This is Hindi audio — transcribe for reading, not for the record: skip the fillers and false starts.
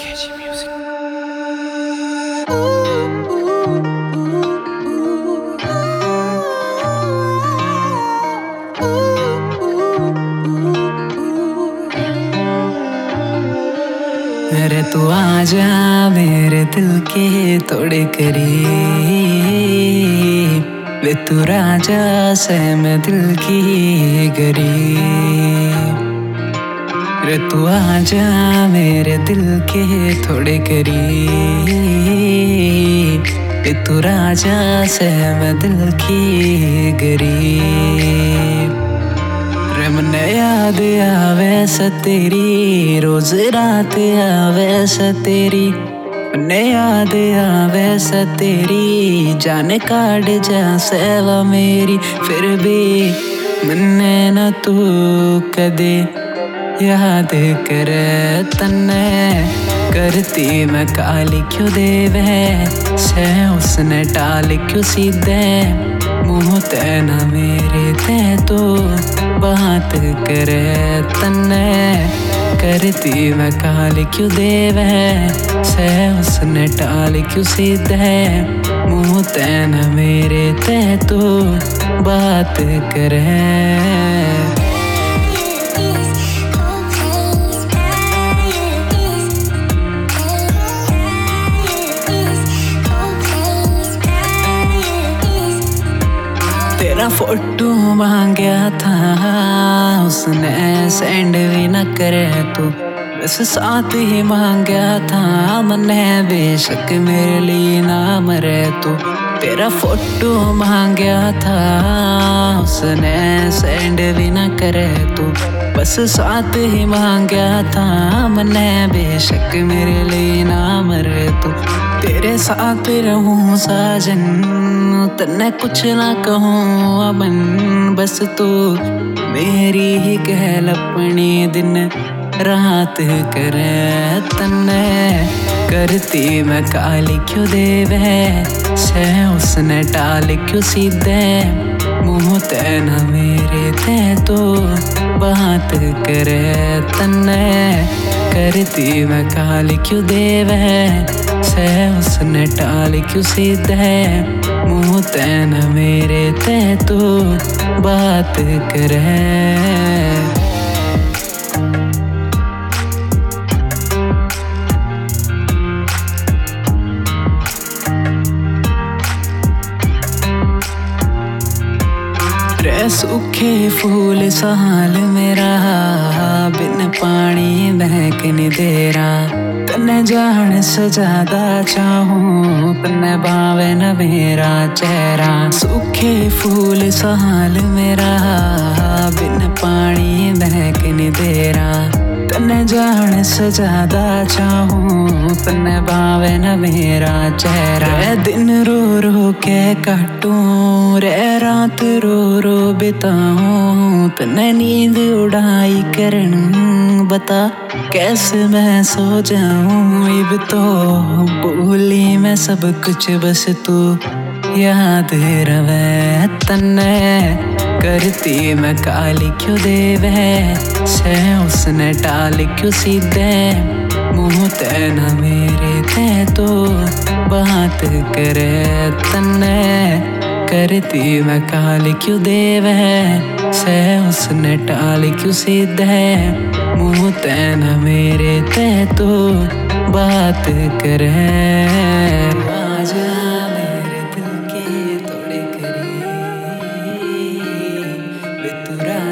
KG Music. अरे तू आजा मेरे दिल के थोड़े करीब, वे तू राजा से मैं दिल की गरीब। रे तू आजा मेरे दिल के थोड़े करीब, वे तू राजा से मैं दिल की गरीब। रे मने याद आवे सा तेरी, रोज रात आवे सा तेरी। मने याद आवे सा तेरी, जान काट जा सेवा मेरी। फिर भी मन्ने न तू कदे याद करे तन्ने, करती मैं काली क्यों देवे से उसने टाल क्यों सीधे। मुँह ते न मेरे ते तो बात करे तन्ने, करती मैं काली क्यों देवे से उसने टाल क्यों सीधे। मुँह ते न मेरे ते तो बात करे। तेरा फोटो मांगया था उसने सेंड भी न करे तू, बस साथ ही मांगया था मने बेशक मेरे लिए ना मरे तू। तेरा फोटो मांगया था उसने सेंड भी न करे तू, बस साथ ही मांगया था मने बेशक मेरे लिए ना मरे तू। तेरे साथ रहूं साजन तन्ने कुछ ना कहूँ अबन, बस तू मेरी ही कहल अपनी दिन रात करे तन्ने। करती मैं काली क्यों देवे से उसने टाल क्यों सीधे। मुँह ते न मेरे ते तो बात करे तन्ने, करती मैं काली क्यों देवे से उसने टाल क्यों सीधे। मुँह ते न मेरे ते तो बात करे। रे सूखे फूल साल मेरा, बिन पानी महक नहीं दे रहा। तन्ने जान से ज्यादा चाहूं तन्ने बावे न मेरा चेहरा। सूखे फूल साल मेरा, बिन पानी महक नहीं दे रहा। तन्ने जान से ज्यादा चाहूं तन्ने बावे न मेरा चेहरा। रे दिन रो रो के काटूं रे रात रो रो बिताऊं, तन्ने नींद उड़ाई करन बता कैसे मैं सो जाऊं। इब तो भूली मैं सब कुछ बस तू याद रवे तन्ने। करती मैं काली क्यों देवे से उसने टाल क्यों सीधे। मुँह ते न मेरे ते तो बात करे तन्ने, करती मैं काली क्यों देवे से उसने टाल क्यों सीधे। मुँह ते न मेरे ते तो बात करे। आजा मेरे दिल के थोड़े करीब, वे तू